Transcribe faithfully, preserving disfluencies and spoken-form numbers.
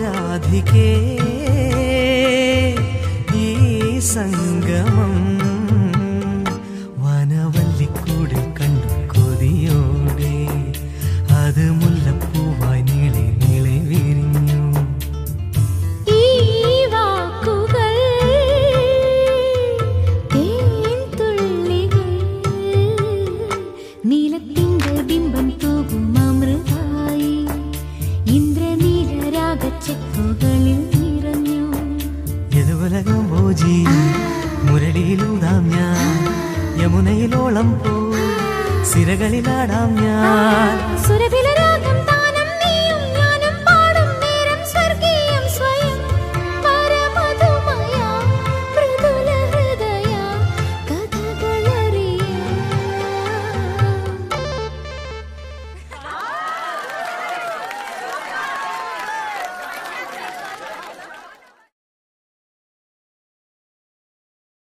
രാധികേ ഈ സംഗമം വനവല്ലിക്കൂടിൽ കണ്ടു കൊതിയോടെ അത് മുല്ലപ്പൂവായി നീളെ നീളെ വിരിഞ്ഞു. ഈ വാക്കുകൾ തേൻതുള്ളികൾ നീലത്തിങ്കൾ ബിംബം തൂകും അമൃതായി ഇന്ദ്രനീലരാഗച്ചെപ്പുകളിൽ നിറഞ്ഞു. യദുവലകം ഭോജി മുരളിയിലൂതാം ഞാൻ യമുനയിലോളം പോ സിരകളിലാടാം ഞാൻ. സുരഭില